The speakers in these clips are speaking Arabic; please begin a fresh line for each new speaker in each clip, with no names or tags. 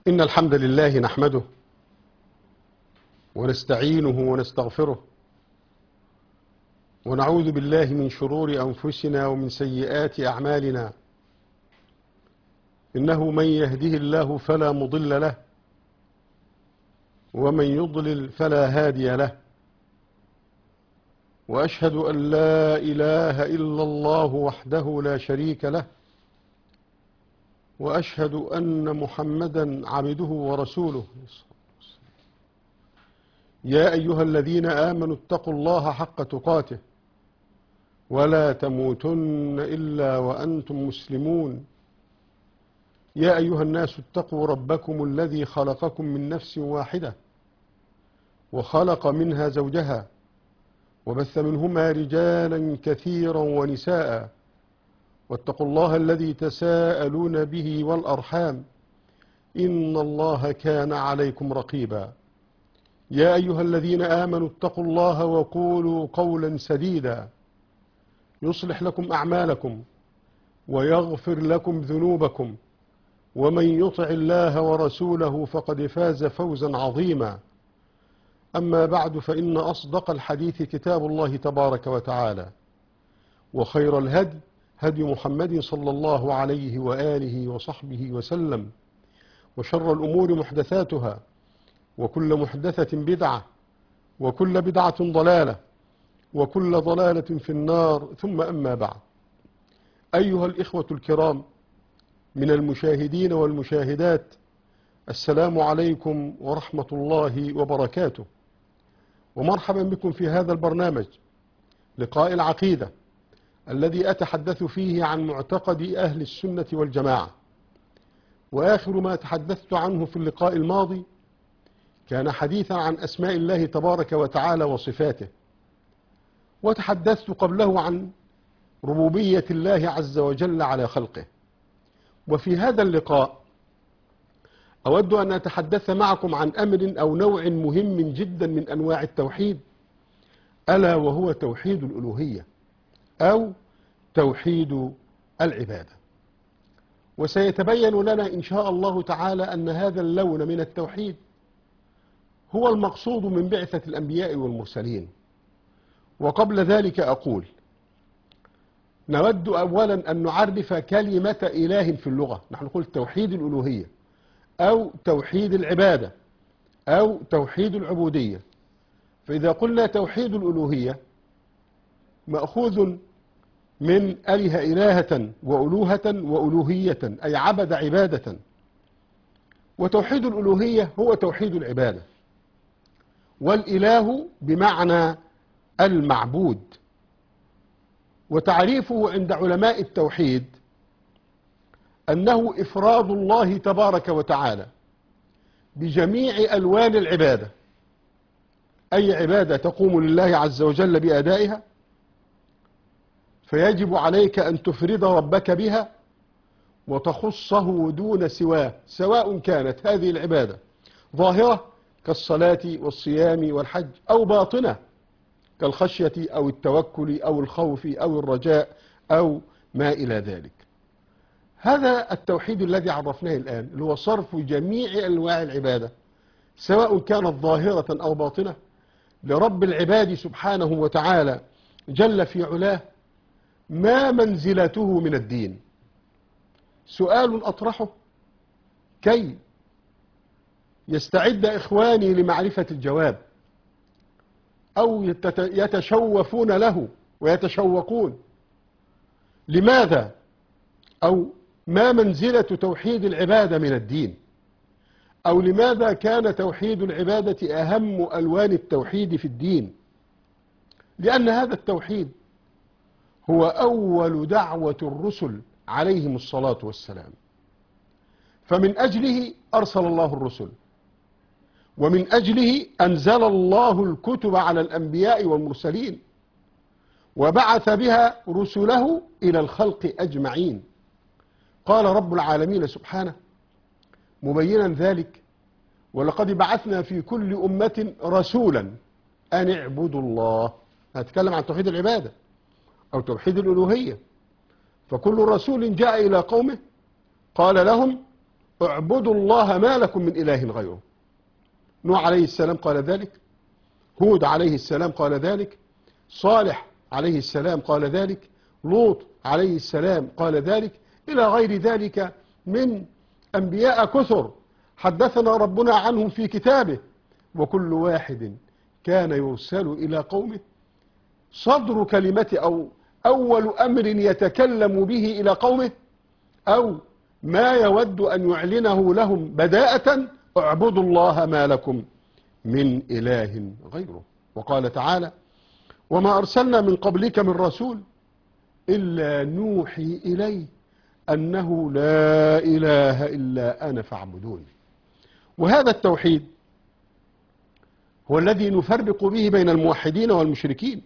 إن الحمد لله نحمده ونستعينه ونستغفره ونعوذ بالله من شرور أنفسنا ومن سيئات أعمالنا. إنه من يهده الله فلا مضل له ومن يضلل فلا هادي له، وأشهد أن لا إله إلا الله وحده لا شريك له، وأشهد أن محمدا عبده ورسوله. يا أيها الذين آمنوا اتقوا الله حق تقاته ولا تموتن إلا وأنتم مسلمون. يا أيها الناس اتقوا ربكم الذي خلقكم من نفس واحدة وخلق منها زوجها وبث منهما رجالا كثيرا ونساء، واتقوا الله الذي تساءلون به والأرحام إن الله كان عليكم رقيبا. يا أيها الذين آمنوا اتقوا الله وقولوا قولا سديدا يصلح لكم أعمالكم ويغفر لكم ذنوبكم، ومن يطع الله ورسوله فقد فاز فوزا عظيما. أما بعد، فإن أصدق الحديث كتاب الله تبارك وتعالى، وخير الهدي هدي محمد صلى الله عليه وآله وصحبه وسلم، وشر الأمور محدثاتها، وكل محدثة بدعة، وكل بدعة ضلالة، وكل ضلالة في النار. ثم أما بعد، أيها الإخوة الكرام من المشاهدين والمشاهدات، السلام عليكم ورحمة الله وبركاته، ومرحبا بكم في هذا البرنامج لقاء العقيدة الذي أتحدث فيه عن معتقد أهل السنة والجماعة. وآخر ما تحدثت عنه في اللقاء الماضي كان حديثا عن أسماء الله تبارك وتعالى وصفاته، وتحدثت قبله عن ربوبية الله عز وجل على خلقه. وفي هذا اللقاء أود أن أتحدث معكم عن أمر أو نوع مهم جدا من أنواع التوحيد، ألا وهو توحيد الألوهية أو توحيد العبادة. وسيتبين لنا إن شاء الله تعالى أن هذا اللون من التوحيد هو المقصود من بعثة الأنبياء والمرسلين. وقبل ذلك أقول نود أولا أن نعرف كلمة إله في اللغة. نحن نقول توحيد الألوهية أو توحيد العبادة أو توحيد العبودية. فإذا قلنا توحيد الألوهية مأخوذ من أله إلهة وألوهة وألوهية، أي عبد عبادة. وتوحيد الألوهية هو توحيد العبادة، والإله بمعنى المعبود. وتعريفه عند علماء التوحيد أنه إفراد الله تبارك وتعالى بجميع ألوان العبادة، أي عبادة تقوم لله عز وجل بأدائها فيجب عليك أن تفرد ربك بها وتخصه دون سواه، سواء كانت هذه العبادة ظاهرة كالصلاة والصيام والحج، أو باطنة كالخشية أو التوكل أو الخوف أو الرجاء أو ما إلى ذلك. هذا التوحيد الذي عرفناه الآن اللي هو صرف جميع أنواع العبادة سواء كانت ظاهرة أو باطنة لرب العباد سبحانه وتعالى جل في علاه. ما منزلته من الدين؟ سؤال أطرحه كي يستعد إخواني لمعرفة الجواب، أو يتشوفون له ويتشوقون. لماذا أو ما منزلة توحيد العبادة من الدين؟ أو لماذا كان توحيد العبادة أهم ألوان التوحيد في الدين؟ لأن هذا التوحيد هو أول دعوة الرسل عليهم الصلاة والسلام، فمن أجله أرسل الله الرسل، ومن أجله أنزل الله الكتب على الأنبياء والمرسلين، وبعث بها رسله إلى الخلق أجمعين. قال رب العالمين سبحانه مبينا ذلك: ولقد بعثنا في كل أمة رسولا أن اعبدوا الله. هتكلم عن توحيد العبادة أو توحيد الألوهية. فكل رسول جاء إلى قومه قال لهم اعبدوا الله ما لكم من إله غيره. نوح عليه السلام قال ذلك، هود عليه السلام قال ذلك، صالح عليه السلام قال ذلك، لوط عليه السلام قال ذلك، إلى غير ذلك من أنبياء كثر حدثنا ربنا عنهم في كتابه. وكل واحد كان يرسل إلى قومه صدر كلمة أو أول أمر يتكلم به إلى قومه أو ما يود أن يعلنه لهم بداءة: اعبدوا الله ما لكم من إله غيره. وقال تعالى: وما أرسلنا من قبلك من رسول إلا نوحي إليه أنه لا إله إلا أنا فاعبدون. وهذا التوحيد هو الذي نفرق به بين الموحدين والمشركين،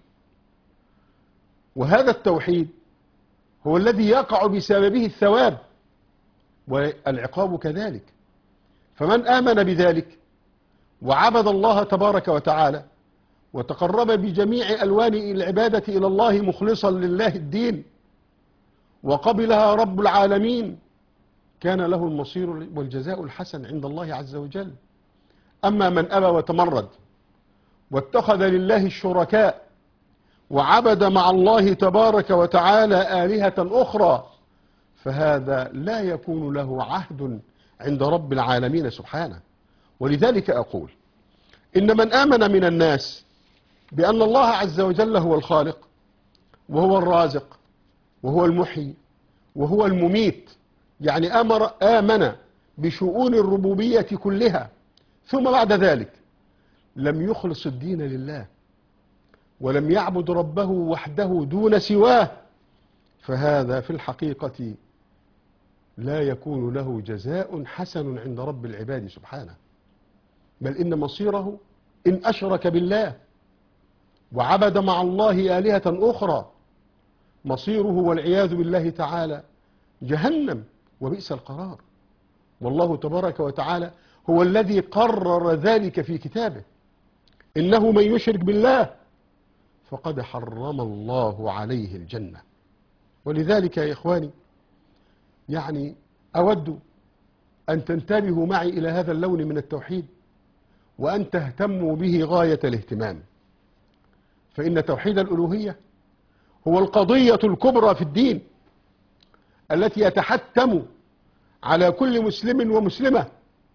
وهذا التوحيد هو الذي يقع بسببه الثواب والعقاب كذلك. فمن آمن بذلك وعبد الله تبارك وتعالى وتقرب بجميع ألوان العبادة إلى الله مخلصا لله الدين وقبلها رب العالمين، كان له المصير والجزاء الحسن عند الله عز وجل. أما من أبى وتمرد واتخذ لله الشركاء وعبد مع الله تبارك وتعالى آلهة أخرى، فهذا لا يكون له عهد عند رب العالمين سبحانه. ولذلك أقول إن من آمن من الناس بأن الله عز وجل هو الخالق وهو الرازق وهو المحيي وهو المميت، يعني آمن بشؤون الربوبية كلها، ثم بعد ذلك لم يخلص الدين لله ولم يعبد ربه وحده دون سواه، فهذا في الحقيقة لا يكون له جزاء حسن عند رب العباد سبحانه، بل إن مصيره إن أشرك بالله وعبد مع الله آلهة أخرى مصيره والعياذ بالله تعالى جهنم، وبئس القرار. والله تبارك وتعالى هو الذي قرر ذلك في كتابه: إنه من يشرك بالله فقد حرم الله عليه الجنة. ولذلك يا إخواني، يعني أود أن تنتبهوا معي إلى هذا اللون من التوحيد وأن تهتموا به غاية الاهتمام، فإن توحيد الألوهية هو القضية الكبرى في الدين التي يتحتم على كل مسلم ومسلمة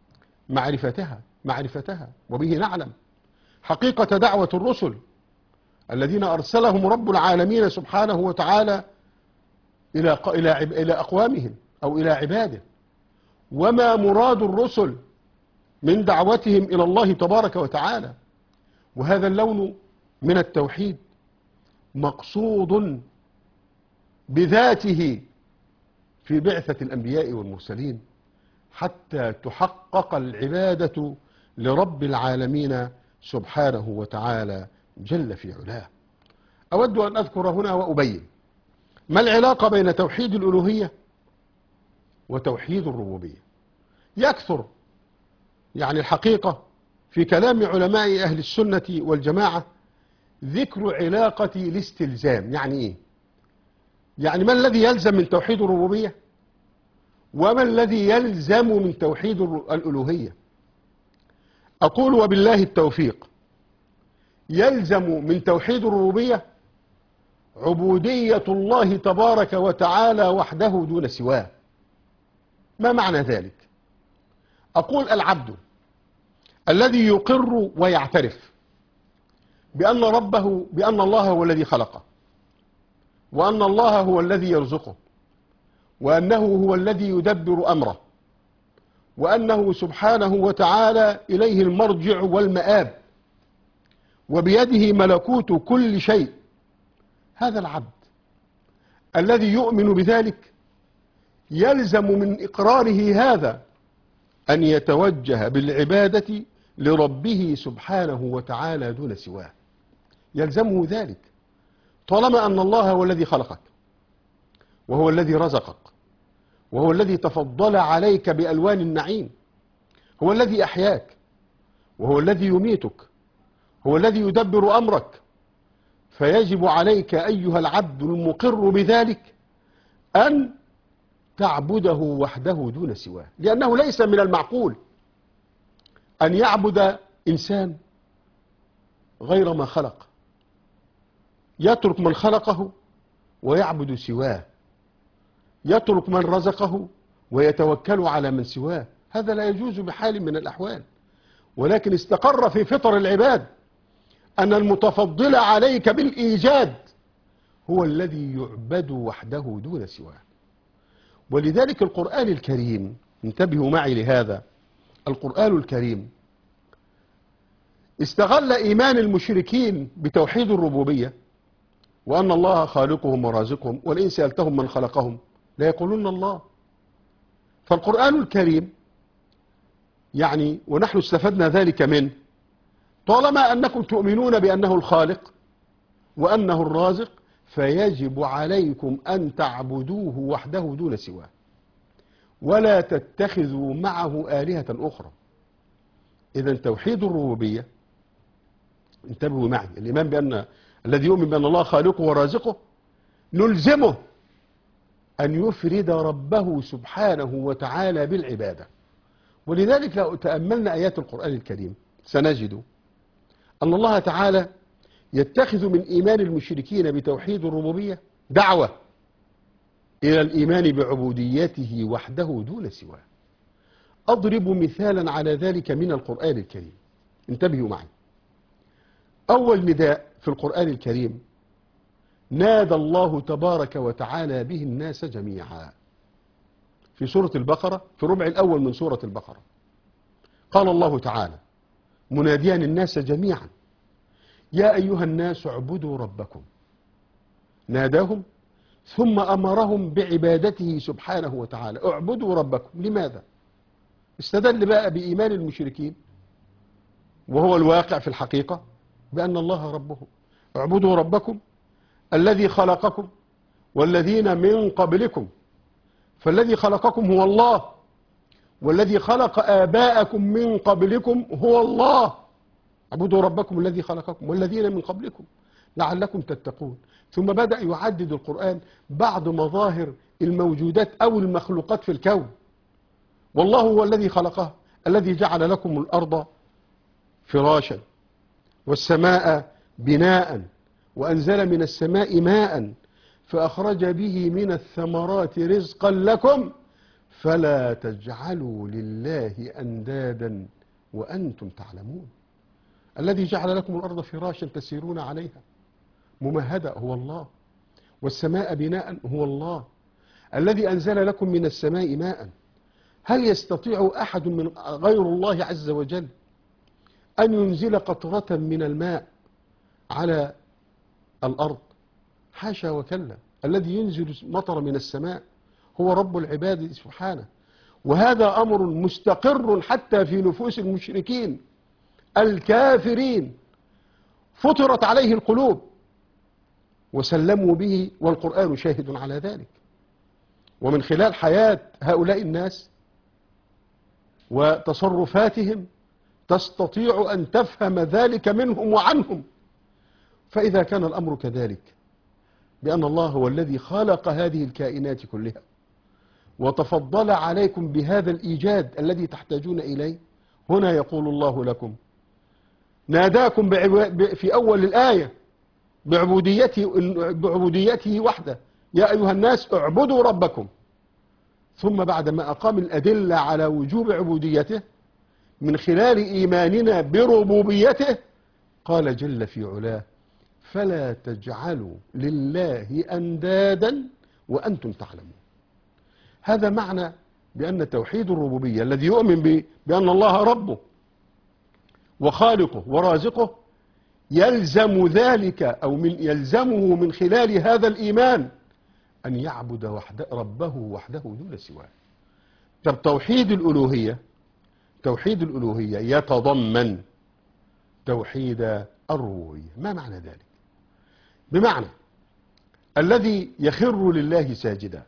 معرفتها. وبه نعلم حقيقة دعوة الرسل الذين أرسلهم رب العالمين سبحانه وتعالى إلى أقوامهم أو إلى عباده، وما مراد الرسل من دعوتهم إلى الله تبارك وتعالى. وهذا اللون من التوحيد مقصود بذاته في بعثة الأنبياء والمرسلين حتى تحقق العبادة لرب العالمين سبحانه وتعالى جل في علاه. أود أن أذكر هنا وأبين ما العلاقة بين توحيد الألوهية وتوحيد الربوبية. يكثر يعني الحقيقة في كلام علماء أهل السنة والجماعة ذكر علاقة الاستلزام. يعني إيه؟ يعني ما الذي يلزم من توحيد الربوبية وما الذي يلزم من توحيد الألوهية. أقول وبالله التوفيق: يلزم من توحيد الربوبية عبودية الله تبارك وتعالى وحده دون سواه. ما معنى ذلك؟ أقول العبد الذي يقر ويعترف بأن الله هو الذي خلقه، وأن الله هو الذي يرزقه، وأنه هو الذي يدبر أمره، وأنه سبحانه وتعالى إليه المرجع والمآب، وبيده ملكوت كل شيء. هذا العبد الذي يؤمن بذلك يلزم من إقراره هذا أن يتوجه بالعبادة لربه سبحانه وتعالى دون سواه. يلزمه ذلك طالما أن الله هو الذي خلقك، وهو الذي رزقك، وهو الذي تفضل عليك بألوان النعيم، هو الذي أحياك، وهو الذي يميتك، هو الذي يدبر أمرك. فيجب عليك أيها العبد المقر بذلك أن تعبده وحده دون سواه، لأنه ليس من المعقول أن يعبد إنسان غير ما خلق، يترك من خلقه ويعبد سواه، يترك من رزقه ويتوكل على من سواه. هذا لا يجوز بحال من الأحوال، ولكن استقر في فطر العباد أن المتفضل عليك بالإيجاد هو الذي يعبد وحده دون سواه. ولذلك القرآن الكريم، انتبهوا معي لهذا، القرآن الكريم استغل إيمان المشركين بتوحيد الربوبية وأن الله خالقهم ورازقهم، ولئن سألتهم من خلقهم لا يقولون الله. فالقرآن الكريم يعني، ونحن استفدنا ذلك منه، طالما أنكم تؤمنون بأنه الخالق وأنه الرازق فيجب عليكم أن تعبدوه وحده دون سواه، ولا تتخذوا معه آلهة أخرى. إذا توحيد الربوبية، انتبهوا معي، الإيمان بأن الذي يؤمن بأن الله خالقه ورازقه نلزمه أن يفرد ربه سبحانه وتعالى بالعبادة. ولذلك لو تأملنا آيات القرآن الكريم سنجد أن الله تعالى يتخذ من إيمان المشركين بتوحيد الربوبية دعوة إلى الإيمان بعبوديته وحده دون سواه. أضرب مثالا على ذلك من القرآن الكريم، انتبهوا معي. أول نداء في القرآن الكريم نادى الله تبارك وتعالى به الناس جميعا في سورة البقرة، في الربع الأول من سورة البقرة. قال الله تعالى مناديا الناس جميعا: يا أيها الناس اعبدوا ربكم. ناداهم ثم أمرهم بعبادته سبحانه وتعالى. اعبدوا ربكم. لماذا؟ استدل بقى بإيمان المشركين، وهو الواقع في الحقيقة، بأن الله ربهم. اعبدوا ربكم الذي خلقكم والذين من قبلكم. فالذي خلقكم هو الله، والذي خلق آباءكم من قبلكم هو الله. اعبدوا ربكم الذي خلقكم والذين من قبلكم لعلكم تتقون. ثم بدأ يعدد القرآن بعض مظاهر الموجودات أو المخلوقات في الكون. والله هو الذي خلقها، الذي جعل لكم الأرض فراشا والسماء بناء وأنزل من السماء ماء فأخرج به من الثمرات رزقا لكم فلا تجعلوا لله أندادا وأنتم تعلمون. الذي جعل لكم الأرض فراشا تسيرون عليها ممهدة هو الله، والسماء بناء هو الله، الذي أنزل لكم من السماء ماء. هل يستطيع أحد من غير الله عز وجل أن ينزل قطرة من الماء على الأرض؟ حاشا وكلا. الذي ينزل مطر من السماء هو رب العباد سبحانه. وهذا أمر مستقر حتى في نفوس المشركين الكافرين، فطرت عليه القلوب وسلموا به، والقرآن شاهد على ذلك. ومن خلال حياة هؤلاء الناس وتصرفاتهم تستطيع أن تفهم ذلك منهم وعنهم. فإذا كان الأمر كذلك، بأن الله هو الذي خلق هذه الكائنات كلها وتفضل عليكم بهذا الإيجاد الذي تحتاجون إليه، هنا يقول الله لكم، ناداكم في أول الآية بعبوديته وحده: يا أيها الناس اعبدوا ربكم. ثم بعدما أقام الأدلة على وجوب عبوديته من خلال إيماننا بربوبيته قال جل في علاه: فلا تجعلوا لله أندادا وأنتم تعلمون. هذا معنى بأن توحيد الربوبية الذي يؤمن بأن الله ربه وخالقه ورازقه يلزم ذلك أو يلزمه من خلال هذا الإيمان أن يعبد ربه وحده دون سواه. طب توحيد الألوهية يتضمن توحيد الربوبية. ما معنى ذلك؟ بمعنى الذي يخر لله ساجدا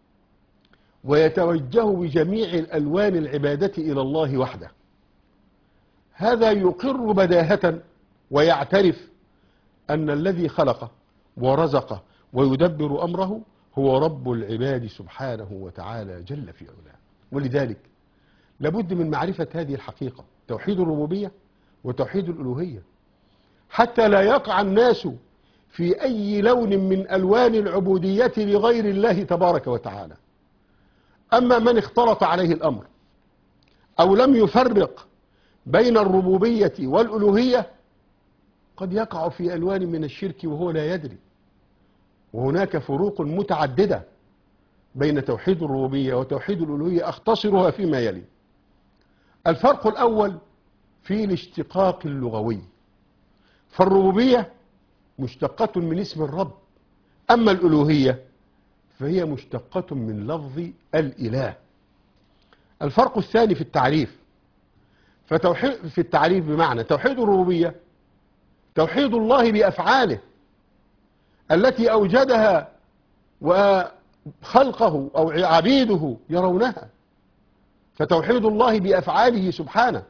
ويتوجه بجميع الألوان العبادة إلى الله وحده، هذا يقر بداهة ويعترف أن الذي خلقه ورزقه ويدبر أمره هو رب العباد سبحانه وتعالى جل في علاه. ولذلك لابد من معرفة هذه الحقيقة، توحيد الربوبية وتوحيد الألوهية، حتى لا يقع الناس في أي لون من ألوان العبودية لغير الله تبارك وتعالى. أما من اختلط عليه الأمر أو لم يفرق بين الربوبية والألوهية قد يقع في ألوان من الشرك وهو لا يدري. وهناك فروق متعددة بين توحيد الربوبية وتوحيد الألوهية، أختصرها فيما يلي. الفرق الأول في الاشتقاق اللغوي، فالربوبية مشتقة من اسم الرب، أما الألوهية فهي مشتقة من لفظ الإله. الفرق الثاني في التعريف، في التعريف بمعنى توحيد الربوبية توحيد الله بأفعاله التي أوجدها وخلقه أو عبيده يرونها، فتوحيد الله بأفعاله سبحانه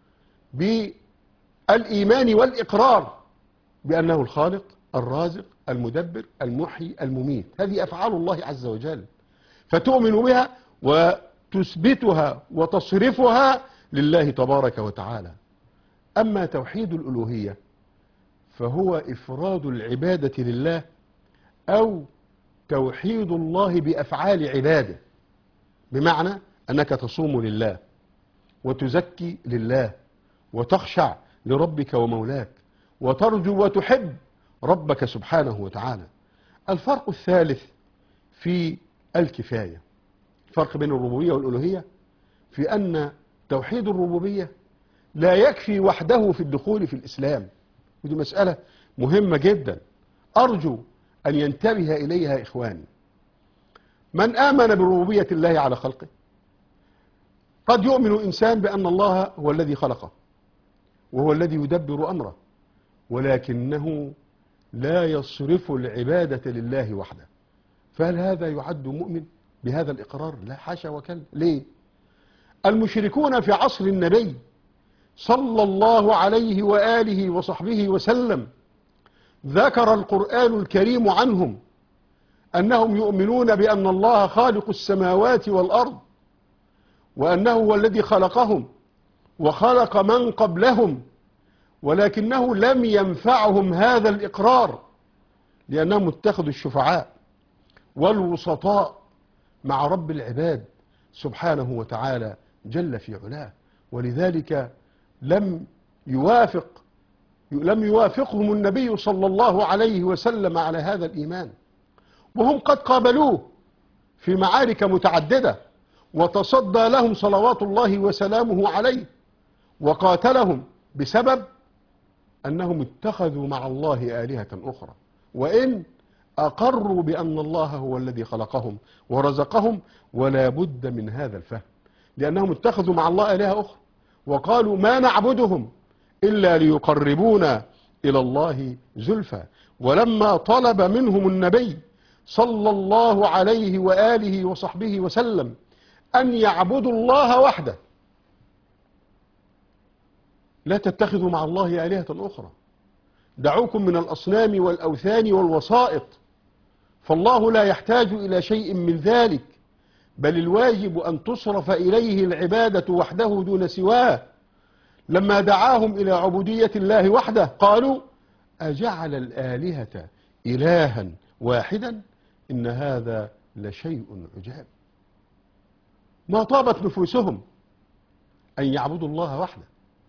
بالإيمان والإقرار بأنه الخالق الرازق المدبر المحيي المميت، هذه أفعال الله عز وجل، فتؤمن بها وتثبتها وتصرفها لله تبارك وتعالى. أما توحيد الألوهية فهو إفراد العبادة لله أو توحيد الله بأفعال عباده، بمعنى أنك تصوم لله وتزكي لله وتخشع لربك ومولاك وترجو وتحب ربك سبحانه وتعالى. الفرق الثالث في الكفاية، الفرق بين الربوبية والألوهية في أن توحيد الربوبية لا يكفي وحده في الدخول في الإسلام، ودي مسألة مهمة جدا أرجو أن ينتبه إليها إخواني. من آمن بربوبية الله على خلقه، قد يؤمن إنسان بأن الله هو الذي خلقه وهو الذي يدبر أمره، ولكنه لا يصرف العبادة لله وحده، فهل هذا يعد مؤمن بهذا الإقرار؟ لا حاشا وكلا. ليه؟ المشركون في عصر النبي صلى الله عليه وآله وصحبه وسلم ذكر القرآن الكريم عنهم أنهم يؤمنون بأن الله خالق السماوات والأرض، وأنه هو الذي خلقهم وخلق من قبلهم، ولكنه لم ينفعهم هذا الإقرار لأنهم اتخذوا الشفعاء والوسطاء مع رب العباد سبحانه وتعالى جل في علاه. ولذلك لم يوافقهم النبي صلى الله عليه وسلم على هذا الإيمان، وهم قد قابلوه في معارك متعددة وتصدى لهم صلوات الله وسلامه عليه وقاتلهم بسبب أنهم اتخذوا مع الله آلهة أخرى، وإن أقروا بأن الله هو الذي خلقهم ورزقهم، ولا بد من هذا الفهم، لأنهم اتخذوا مع الله آلهة أخرى وقالوا ما نعبدهم إلا ليقربونا إلى الله زلفى. ولما طلب منهم النبي صلى الله عليه وآله وصحبه وسلم أن يعبدوا الله وحده، لا تتخذوا مع الله آلهة أخرى، دعوكم من الأصنام والأوثان والوسائط، فالله لا يحتاج إلى شيء من ذلك، بل الواجب أن تصرف إليه العبادة وحده دون سواه. لما دعاهم إلى عبودية الله وحده قالوا أجعل الآلهة إلها واحدا إن هذا لشيء عجاب. ما طابت نفوسهم أن يعبدوا الله وحده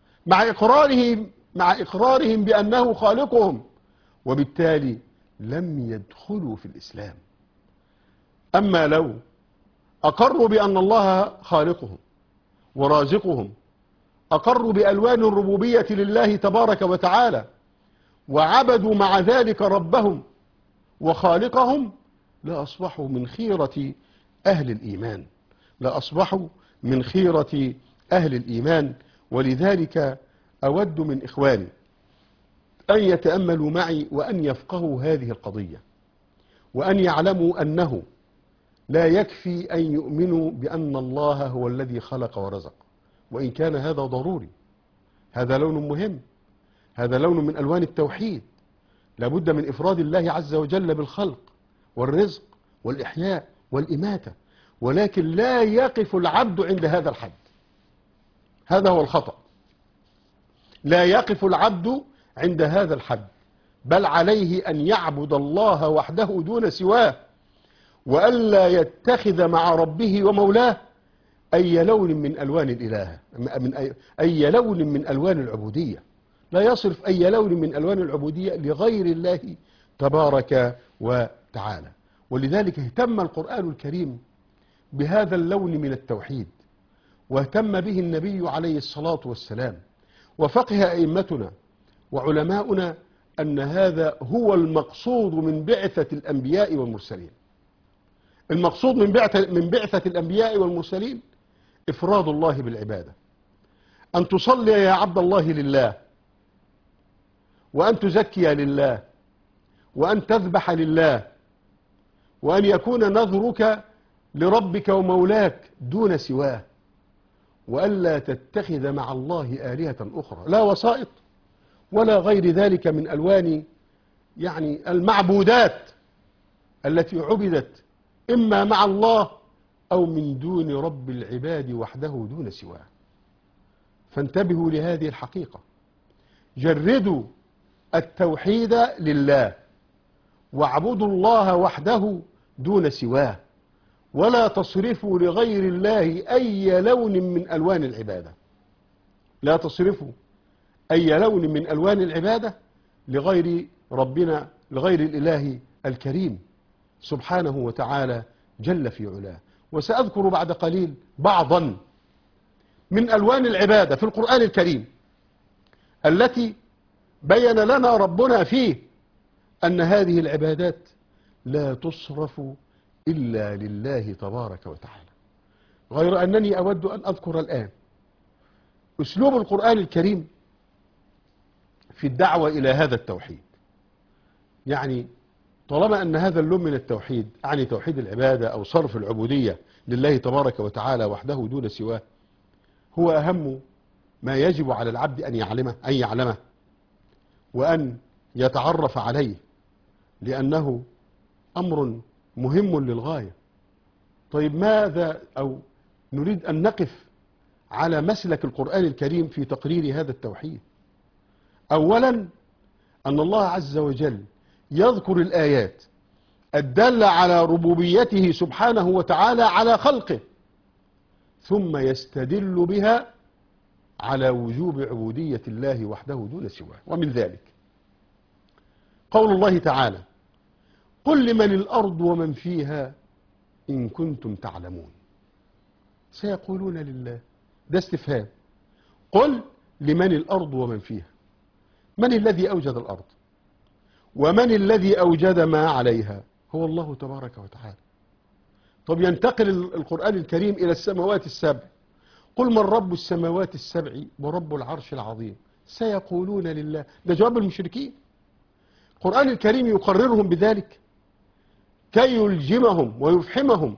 مع إقرارهم بأنه خالقهم، وبالتالي لم يدخلوا في الإسلام. أما لو أقروا بأن الله خالقهم ورازقهم، أقروا بألوان الربوبية لله تبارك وتعالى، وعبدوا مع ذلك ربهم وخالقهم، لأصبحوا من خيرة أهل الإيمان، لأصبحوا من خيرة أهل الإيمان. ولذلك أود من إخواني أن يتأملوا معي وأن يفقهوا هذه القضية، وأن يعلموا أنه لا يكفي أن يؤمنوا بأن الله هو الذي خلق ورزق، وإن كان هذا ضروري، هذا لون مهم، هذا لون من ألوان التوحيد. لابد من إفراد الله عز وجل بالخلق والرزق والإحياء والإماتة، ولكن لا يقف العبد عند هذا الحد. هذا هو الخطأ. لا يقف العبد عند هذا الحد، بل عليه أن يعبد الله وحده دون سواه، وألا يتخذ مع ربه ومولاه أي لون من ألوان الإله، أي لون من ألوان العبودية. لا يصرف أي لون من ألوان العبودية لغير الله تبارك وتعالى. ولذلك اهتم القرآن الكريم بهذا اللون من التوحيد، واهتم به النبي عليه الصلاة والسلام، وفقه أئمتنا وعلماؤنا أن هذا هو المقصود من بعثة الأنبياء والمرسلين. المقصود من بعثة الأنبياء والمرسلين إفراد الله بالعبادة، أن تصلي يا عبد الله لله، وأن تزكي لله، وأن تذبح لله، وأن يكون نذرك لربك ومولاك دون سواه، وألا تتخذ مع الله آلهة أخرى، لا وسائط ولا غير ذلك من ألوان يعني المعبودات التي عبدت إما مع الله أو من دون رب العباد وحده دون سواه. فانتبهوا لهذه الحقيقة، جردوا التوحيد لله، واعبدوا الله وحده دون سواه، ولا تصرفوا لغير الله أي لون من ألوان العبادة. لا تصرفوا أي لون من ألوان العبادة لغير ربنا، لغير الإله الكريم سبحانه وتعالى جل في علاه. وسأذكر بعد قليل بعضا من ألوان العبادة في القرآن الكريم التي بين لنا ربنا فيه أن هذه العبادات لا تصرف إلا لله تبارك وتعالى. غير أنني أود أن أذكر الآن أسلوب القرآن الكريم في الدعوة إلى هذا التوحيد. يعني طالما أن هذا اللون من التوحيد أعني توحيد العبادة أو صرف العبودية لله تبارك وتعالى وحده دون سواه هو أهم ما يجب على العبد أن يعلمه وأن يتعرف عليه، لأنه أمر مهم للغاية. طيب ماذا، أو نريد أن نقف على مسلك القرآن الكريم في تقرير هذا التوحيد. أولا أن الله عز وجل يذكر الآيات الدالة على ربوبيته سبحانه وتعالى على خلقه، ثم يستدل بها على وجوب عبودية الله وحده دون سواه. ومن ذلك قول الله تعالى: قل لمن الأرض ومن فيها إن كنتم تعلمون. سيقولون لله، ده استفهام. قل لمن الأرض ومن فيها، من الذي أوجد الأرض ومن الذي أوجد ما عليها؟ هو الله تبارك وتعالى. طب ينتقل القرآن الكريم إلى السماوات السبع. قل من رب السماوات السبع ورب العرش العظيم. سيقولون لله، ده جواب المشركين. القرآن الكريم يقررهم بذلك كي يلجمهم ويفحمهم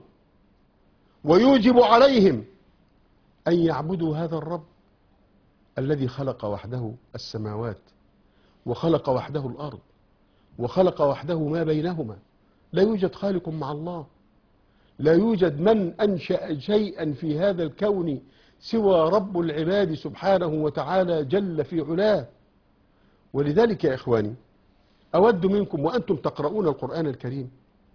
ويوجب عليهم أن يعبدوا هذا الرب الذي خلق وحده السماوات وخلق وحده الأرض وخلق وحده ما بينهما. لا يوجد خالق مع الله، لا يوجد من أنشأ شيئا في هذا الكون سوى رب العباد سبحانه وتعالى جل في علاه. ولذلك يا إخواني أود منكم وأنتم تقرؤون القرآن الكريم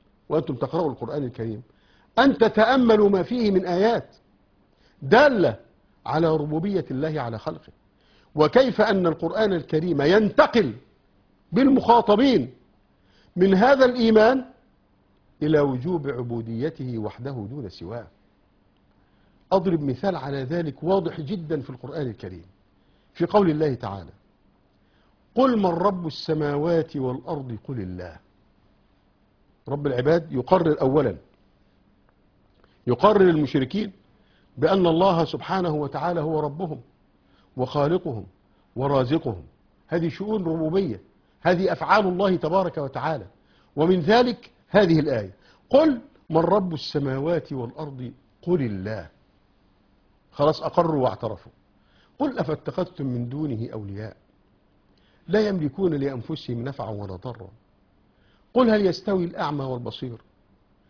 أن تتأملوا ما فيه من آيات دالة على ربوبية الله على خلقه، وكيف أن القرآن الكريم ينتقل بالمخاطبين من هذا الإيمان إلى وجوب عبوديته وحده دون سواه. أضرب مثال على ذلك واضح جدا في القرآن الكريم في قول الله تعالى: قل من رب السماوات والأرض قل الله. رب العباد يقرر أولا، يقرر المشركين بأن الله سبحانه وتعالى هو ربهم وخالقهم ورازقهم. هذه شؤون ربوبية، هذه أفعال الله تبارك وتعالى. ومن ذلك هذه الآية: قل من رب السماوات والأرض قل الله. خلاص أقروا واعترفوا. قل أفاتخذتم من دونه أولياء لا يملكون لأنفسهم نفعا ولا ضرا. قل هل يستوي الأعمى والبصير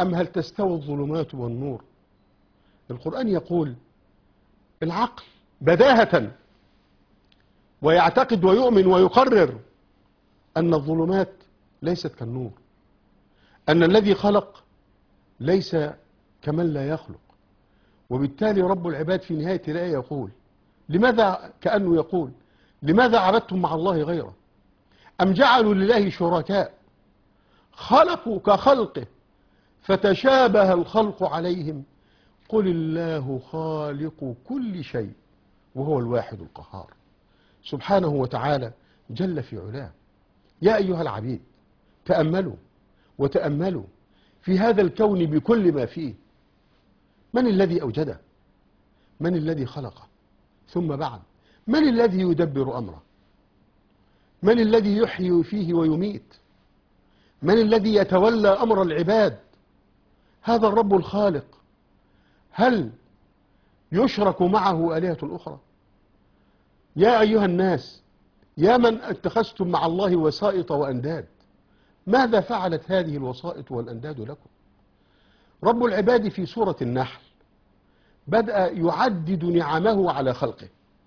أم هل تستوي الظلمات والنور؟ القرآن يقول العقل بداهة ويعتقد ويؤمن ويقرر أن الظلمات ليست كالنور، أن الذي خلق ليس كمن لا يخلق. وبالتالي رب العباد في نهاية الآية يقول لماذا، كأنه يقول لماذا عبدتم مع الله غيره؟ أم جعلوا لله شركاء خلقوا كخلقه فتشابه الخلق عليهم؟ قل الله خالق كل شيء وهو الواحد القهار سبحانه وتعالى جل في علاه. يا أيها العبيد تأملوا وتأملوا في هذا الكون بكل ما فيه. من الذي أوجده؟ من الذي خلقه؟ ثم بعد من الذي يدبر أمره؟ من الذي يحيي فيه ويميت؟ من الذي يتولى أمر العباد؟ هذا الرب الخالق. هل يشرك معه آلهة أخرى؟ يا أيها الناس، يا من اتخذتم مع الله وسائط وأنداد، ماذا فعلت هذه الوسائط والأنداد لكم؟ رب العباد في سورة النحل بدأ يعدد نعمه على خلقه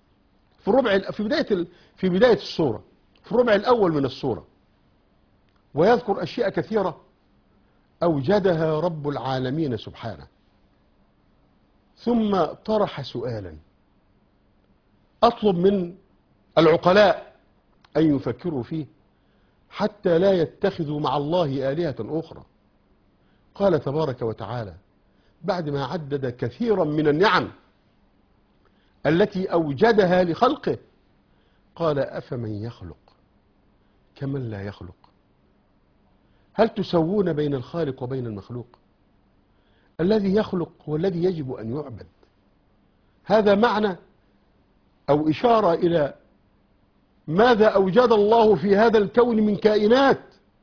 في بداية السورة، في الربع الأول من السورة، ويذكر أشياء كثيرة أوجدها رب العالمين سبحانه. ثم طرح سؤالا أطلب من العقلاء أن يفكروا فيه حتى لا يتخذوا مع الله آلهة أخرى. قال تبارك وتعالى بعد ما عدد كثيرا من النعم التي أوجدها لخلقه، قال أفمن يخلق كمن لا يخلق؟ هل تسوون بين الخالق وبين المخلوق؟ الذي يخلق هو الذي يجب أن يعبد. هذا معنى أو إشارة إلى ماذا أوجد الله في هذا الكون من كائنات،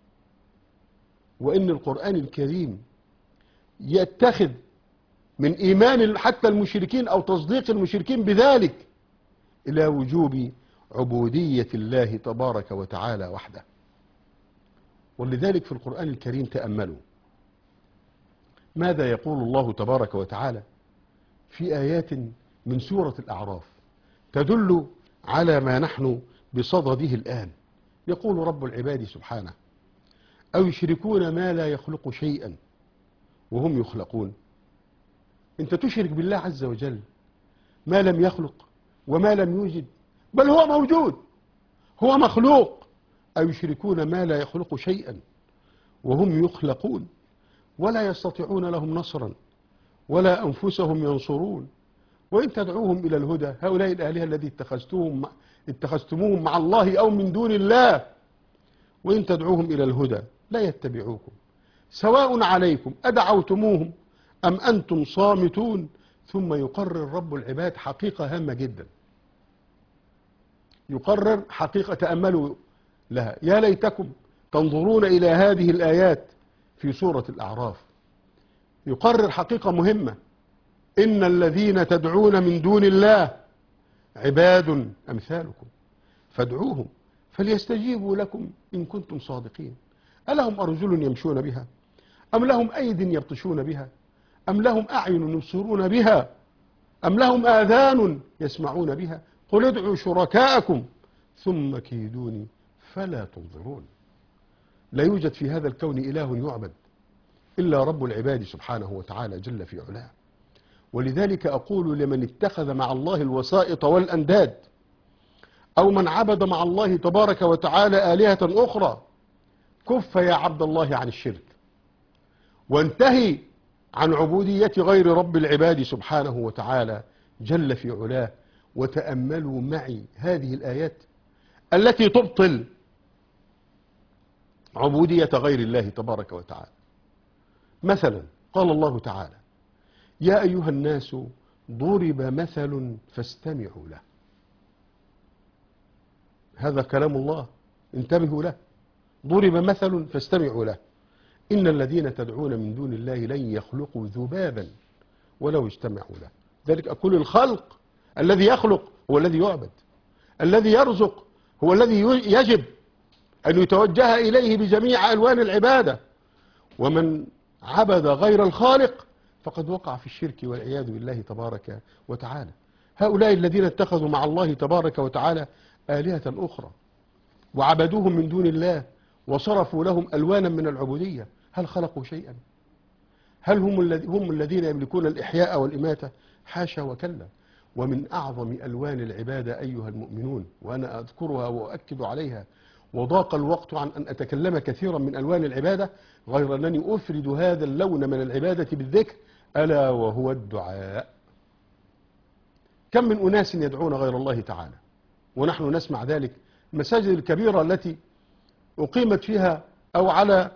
وإن القرآن الكريم يتخذ من إيمان حتى المشركين أو تصديق المشركين بذلك إلى وجوب عبودية الله تبارك وتعالى وحده. ولذلك في القرآن الكريم تأملوا ماذا يقول الله تبارك وتعالى في آيات من سورة الأعراف تدل على ما نحن بصدده الآن. يقول رب العباد سبحانه أو يشركون ما لا يخلق شيئا وهم يخلقون. أنت تشرك بالله عز وجل ما لم يخلق وما لم يوجد، بل هو موجود، هو مخلوق. أو يشركون ما لا يخلق شيئا وهم يخلقون ولا يستطيعون لهم نصرا ولا أنفسهم ينصرون. وإن تدعوهم إلى الهدى، هؤلاء الآلهة الذي اتخذتموهم مع الله أو من دون الله، وإن تدعوهم إلى الهدى لا يتبعوكم سواء عليكم أدعوتموهم أم أنتم صامتون. ثم يقرر رب العباد حقيقة هامة جدا، يقرر حقيقة تأملوا لها، يا ليتكم تنظرون إلى هذه الآيات في سورة الأعراف. يقرر حقيقة مهمة، إن الذين تدعون من دون الله عباد أمثالكم فادعوهم فليستجيبوا لكم إن كنتم صادقين. ألهم أرجل يمشون بها أم لهم أيد يبطشون بها أم لهم أعين يبصرون بها أم لهم آذان يسمعون بها؟ قل ادعوا شركاءكم ثم كيدوني فلا تنظرون. لا يوجد في هذا الكون إله يعبد إلا رب العباد سبحانه وتعالى جل في علاه. ولذلك أقول لمن اتخذ مع الله الوسائط والأنداد أو من عبد مع الله تبارك وتعالى آلهة أخرى، كف يا عبد الله عن الشرك وانتهي عن عبودية غير رب العباد سبحانه وتعالى جل في علاه. وتأملوا معي هذه الآيات التي تبطل عبودية غير الله تبارك وتعالى. مثلا قال الله تعالى يا أيها الناس ضرب مثل فاستمعوا له. هذا كلام الله، انتبهوا له. ضرب مثل فاستمعوا له إن الذين تدعون من دون الله لن يخلقوا ذبابا ولو اجتمعوا له. ذلك أقول الخلق الذي يخلق هو الذي يعبد، الذي يرزق هو الذي يجب أن يتوجه إليه بجميع ألوان العبادة. ومن عبد غير الخالق فقد وقع في الشرك والعياذ بالله تبارك وتعالى. هؤلاء الذين اتخذوا مع الله تبارك وتعالى آلهة أخرى وعبدوهم من دون الله وصرفوا لهم ألوانا من العبودية، هل خلقوا شيئا؟ هل هم الذين يملكون الإحياء والإماتة؟ حاشا وكلا. ومن أعظم ألوان العبادة أيها المؤمنون، وأنا أذكرها وأؤكد عليها، وضاق الوقت عن أن أتكلم كثيرا من ألوان العبادة غير أنني أفرد هذا اللون من العبادة بالذكر، ألا وهو الدعاء. كم من أناس يدعون غير الله تعالى ونحن نسمع ذلك. المساجد الكبيرة التي أقيمت فيها أو على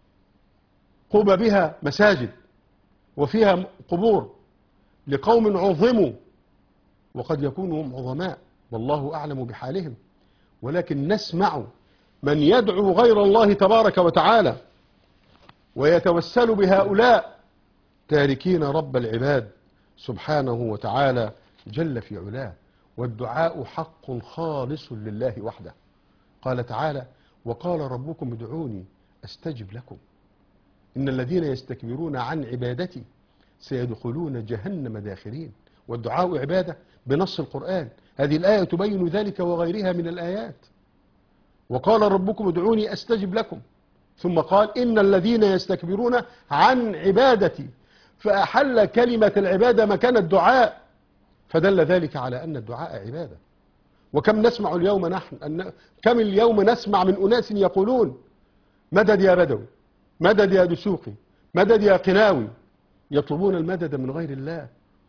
قببها مساجد وفيها قبور لقوم عظموا، وقد يكونوا هم عظماء والله أعلم بحالهم، ولكن نسمع من يدعو غير الله تبارك وتعالى ويتوسل بهؤلاء تاركين رب العباد سبحانه وتعالى جل في علاه. والدعاء حق خالص لله وحده. قال تعالى: وقال ربكم ادعوني أستجب لكم إن الذين يستكبرون عن عبادتي سيدخلون جهنم داخرين. والدعاء عبادة بنص القرآن، هذه الآية تبين ذلك وغيرها من الآيات. وقال ربكم ادعوني أستجب لكم، ثم قال إن الذين يستكبرون عن عبادتي، فأحل كلمة العبادة مكان الدعاء، فدل ذلك على أن الدعاء عبادة. وكم نسمع اليوم كم اليوم نسمع من أناس يقولون مدد يا بدوي، مدد يا دسوقي، مدد يا قناوي، يطلبون المدد من غير الله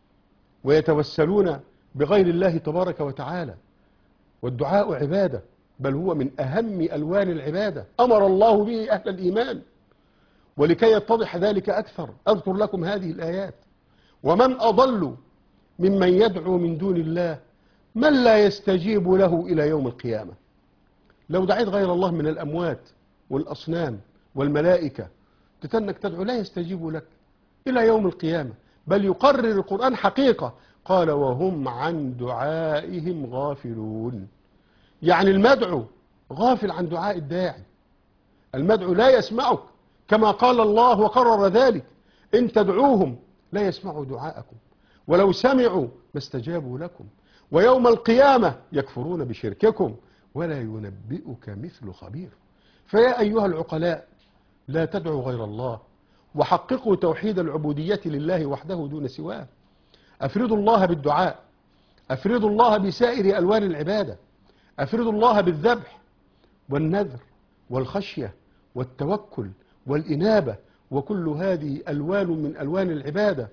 ويتوسلون بغير الله تبارك وتعالى. والدعاء عبادة، بل هو من أهم ألوان العبادة، أمر الله به أهل الإيمان. ولكي يتضح ذلك أكثر أذكر لكم هذه الآيات: ومن أضل ممن يدعو من دون الله من لا يستجيب له إلى يوم القيامة. لو دعيت غير الله من الأموات والأصنام والملائكة تتنك تدعو لا يستجيب لك إلى يوم القيامة، بل يقرر القرآن حقيقة، قال: وهم عن دعائهم غافلون. يعني المدعو غافل عن دعاء الداعي، المدعو لا يسمعك، كما قال الله وقرر ذلك: إن تدعوهم لا يسمعوا دعاءكم ولو سمعوا ما استجابوا لكم ويوم القيامة يكفرون بشرككم ولا ينبئك مثل خبير. فيا أيها العقلاء لا تدعوا غير الله، وحققوا توحيد العبودية لله وحده دون سواه. أفردوا الله بالدعاء، أفردوا الله بسائر ألوان العبادة، أفردوا الله بالذبح والنذر والخشية والتوكل والإنابة، وكل هذه ألوان من ألوان العبادة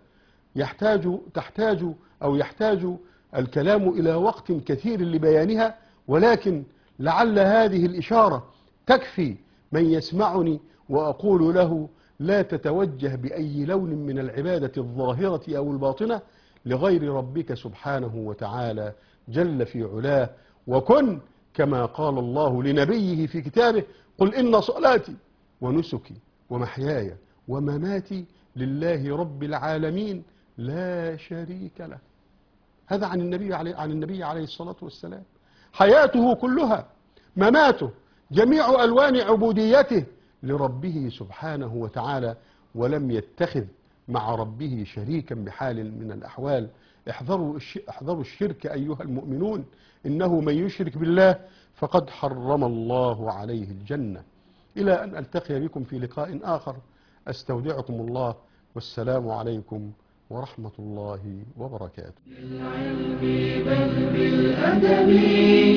يحتاج الكلام إلى وقت كثير لبيانها، ولكن لعل هذه الإشارة تكفي من يسمعني وأقول له: لا تتوجه بأي لون من العبادة الظاهرة أو الباطنة لغير ربك سبحانه وتعالى جل في علاه، وكن كما قال الله لنبيه في كتابه: قل إن صلاتي ونسكي ومحياي ومماتي لله رب العالمين لا شريك له. هذا عن النبي عليه الصلاة والسلام. حياته كلها، مماته، جميع ألوان عبوديته لربه سبحانه وتعالى، ولم يتخذ مع ربه شريكا بحال من الأحوال. احذروا الشرك أيها المؤمنون، إنه من يشرك بالله فقد حرم الله عليه الجنة. إلى أن ألتقي بكم في لقاء آخر، أستودعكم الله، والسلام عليكم ورحمة الله وبركاته.
بالعلم بل بالأدب